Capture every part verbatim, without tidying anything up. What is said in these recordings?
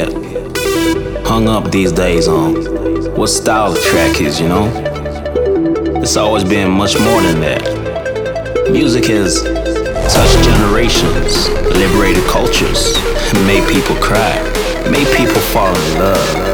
get hung up these days on what style the track is, you know? It's always been much more than that. Music has touched generations, liberated cultures, made people cry, made people fall in love.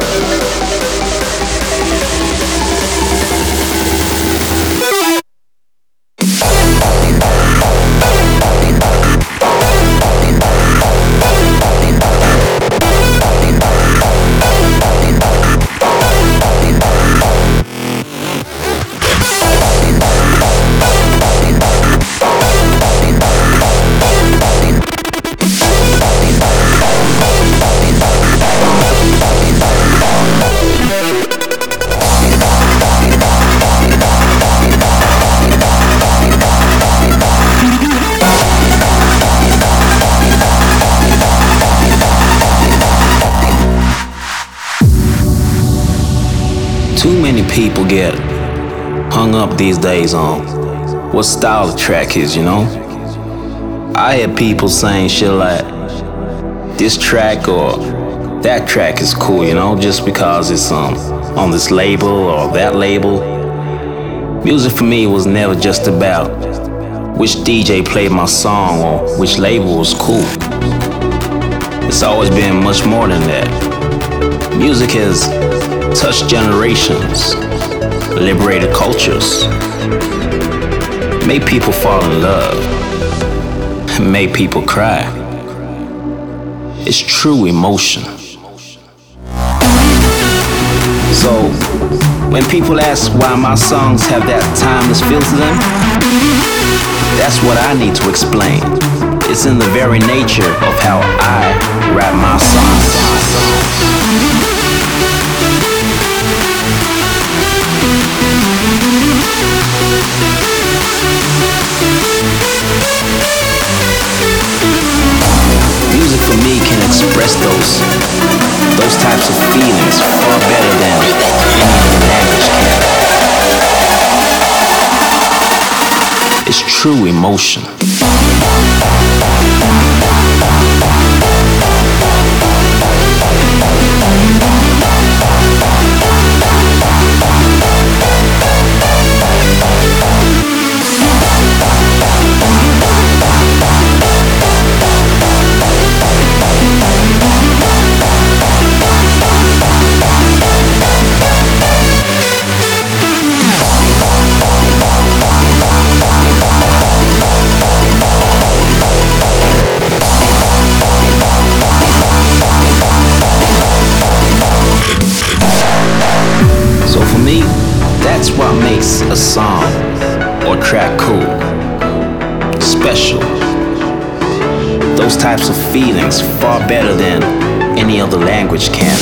Too many people get hung up these days on what style the track is, you know? I hear people saying shit like, this track or that track is cool, you know, just because it's um, on this label or that label. Music for me was never just about which D J played my song or which label was cool. It's always been much more than that. Music has touched generations, liberated cultures, made people fall in love, made people cry. It's true emotion. So, when people ask why my songs have that timeless feel to them, that's what I need to explain. It's in the very nature of how I write my songs. Music for me can express those those types of feelings far better than any other language can. It's true emotion. That's what makes a song or track cool, special. Those types of feelings far better than any other language can.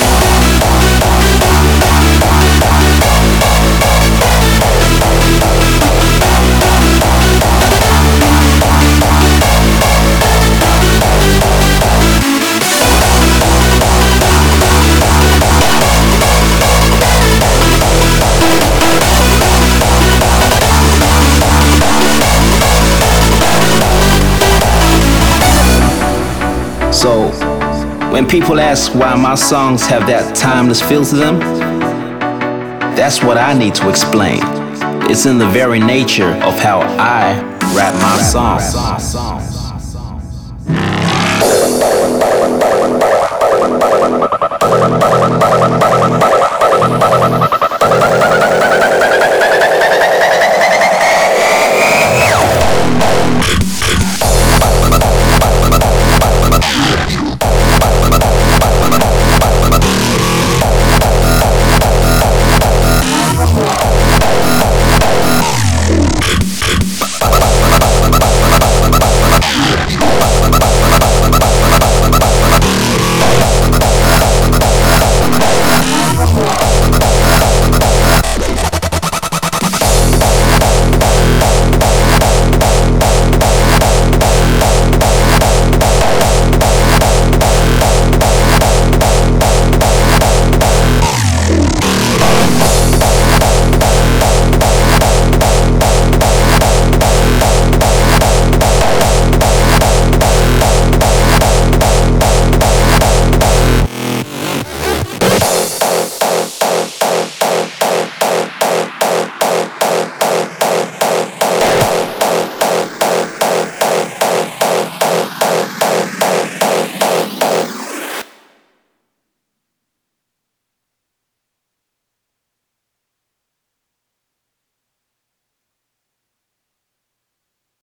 So, when people ask why my songs have that timeless feel to them, that's what I need to explain. It's in the very nature of how I write my songs.